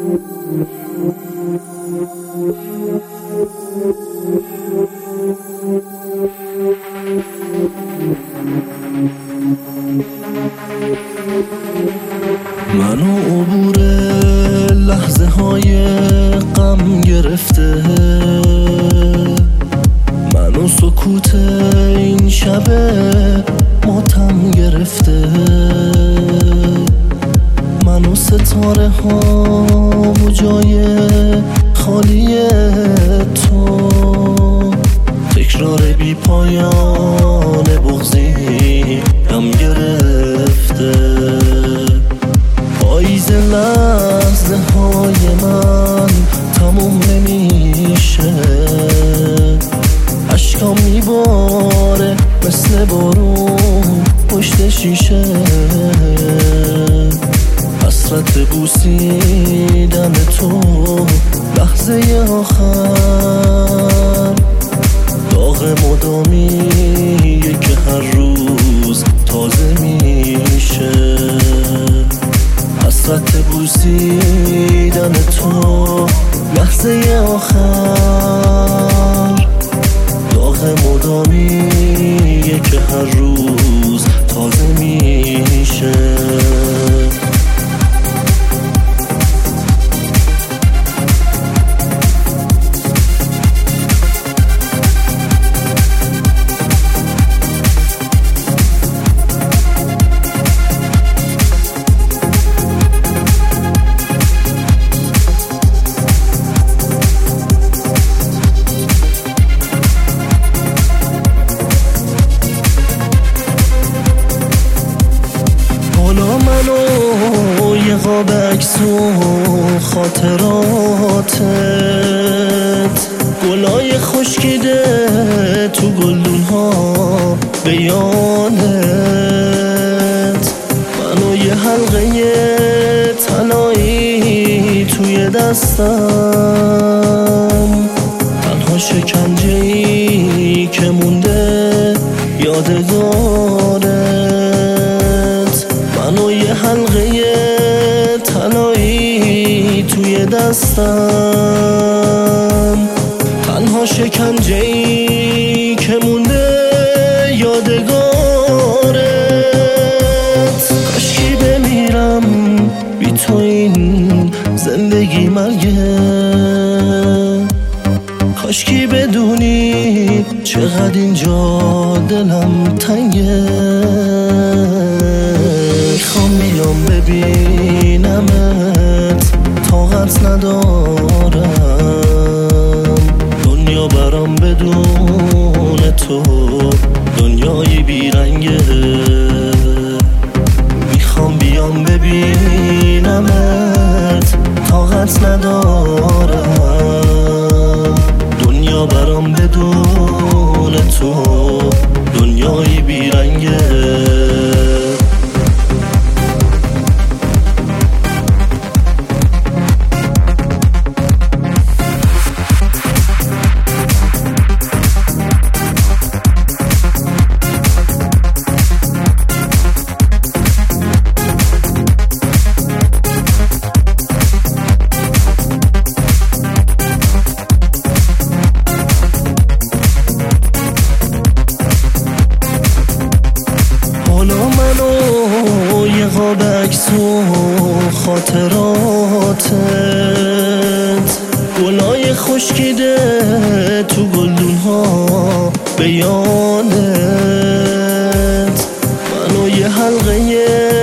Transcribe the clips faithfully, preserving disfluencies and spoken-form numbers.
منو عبور لحظه های غم گرفته، منو سکوت این شب ماتم گرفته، منو ستاره ها و جای خالی تو، تکرار بی پایان بغضی هم گرفته. پاییز لحظه های من تموم نمیشه، اشکام میباره مثل بارون پشت شیشه، حسرت بوسیدن تو لحظه آخر، داغ مدامیه که هر روز تازه میشه، حسرت بوسیدن تو لحظه آخر، داغ مدامیه که هر روز تازه میشه. منو یه قاب عکس و خاطراتت، گلای خشکیده تو گلدون ها بیانت، منو یه حلقه طلایی توی دستم، تنها شکنجه‌ای که مونده یادگارت، منو یه حلقه طلایی توی دستم، تنها شکنجه‌ای که مونده یادگارت. کاشکی بمیرم بی تو این زندگی مرگه، کاشکی بدونی چقدر اینجا دلم تنگه، میخوام بیام ببینمت طاقت ندارم، دنیا برام بدون تو دنیای بیرنگه، میخوام بیام ببینمت طاقت ندارم، دنیا برام بدون تو دنیای بیرنگه. منو یه قاب عکس و خاطراتت، گلای خشکیده تو گلدون ها بیانت، منو یه حلقه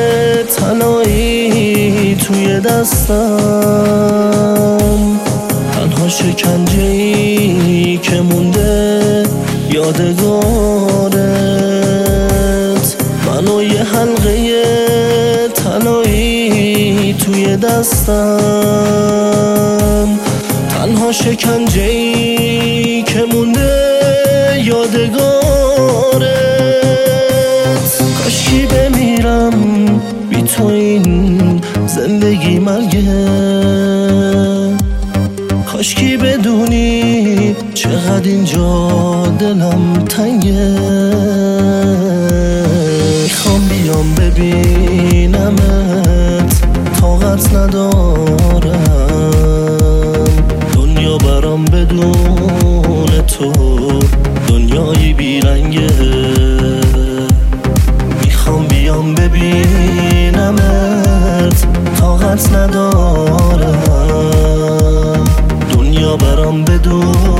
طلایی توی دستم، تنها شکنجه‌ای که مونده یادگارت، منو یه حلقه طلایی توی دستم، تنها شکنجه‌ای که مونده یادگارت. کاشکی بمیرم بی تو این زندگی مرگه، کاشکی بدونی چقدر اینجا دلم تنگه، میخوام بیام ببینمت طاقت ندارم، بیرنگه. میخوام بیام ببینمت، طاقت ندارم دنیا برام بدون